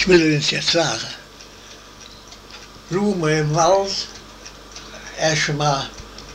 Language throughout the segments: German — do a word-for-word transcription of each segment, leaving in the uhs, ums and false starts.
Ich will Ihnen jetzt sagen. Blumen im Wald, erstmal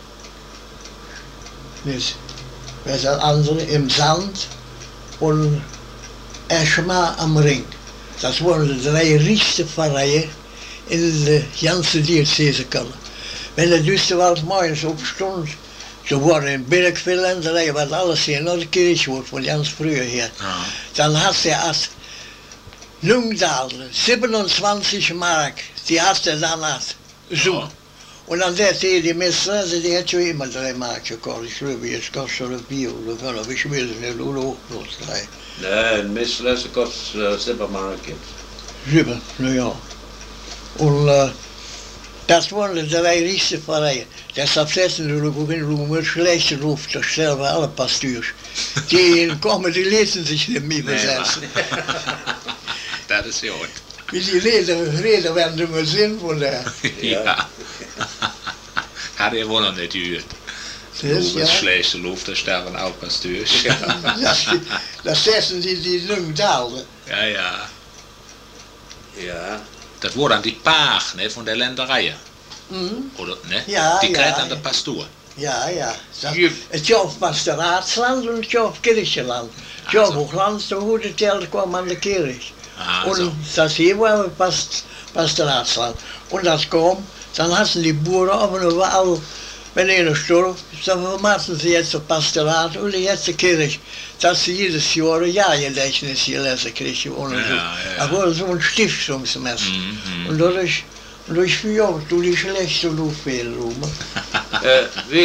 mit, mit das andere im Sand und erstmal am Ring. Das waren die drei reichsten Pfarreien in der ganzen Diözese Köln. Wenn der Düsterwald morgens aufstond, so waren in Bergverländerei, was alles hier nach der Kirche wordt, von ganz früher her. Ja. Dann hat er als Lungdal siebenundzwanzig Mark, die hat er dann als so. Ja. Und dann hat er die Messer, die hat schon immer drei Mark gekostet. Ich glaube, jetzt kostet es vier oder fünf, aber ich weiß nicht, oder auch bloß drei. Nee, een Messer kostet uh, sieben Mark jetzt. Sieben, nou ja. Und uh, das waren die drei reichsten Pfarreien. Deshalb setzen wir auch in Ruhm, schlechte Ruf, das stellen alle Pasteurs. Die kommen, die lesen sich nicht mehr besetzen. Dat is ja. Wie die reden, reden werden immer Sinn von der. Ja. Had je wohl noch nicht gehört. Das ja. Schlechte Luft, da sterben auch Pasteurs. das, das setzen die, die Lungdalen. Ja, ja. Ja. Dat wordt dan die paag, ne, van de Ländereien. Mhm. Oder, ne? Ja, die krijgt ja, dan de ja. pastoor. Ja, ja. Das, het Jof Pastoraatsland und het Jof Kirchenland. Het Jof Hoogland, so hoe de tel kwam aan de kerk. Ah, und so. das hier war Past Pastoraatsland. Und das kam, dann hatten die Bauern aber überall, wenn einer starb, dann vermachten sie jetzt das Pastorat und jetzt die Kirche. Dass sie jedes Jahr ein Jahrgedächtnis hier lesen kriegen. Ja, ja, ja. Aber so ein Stiftungsmess. Mhm, und dadurch, durch vier Jahre, du die schlechte Luft fehlen.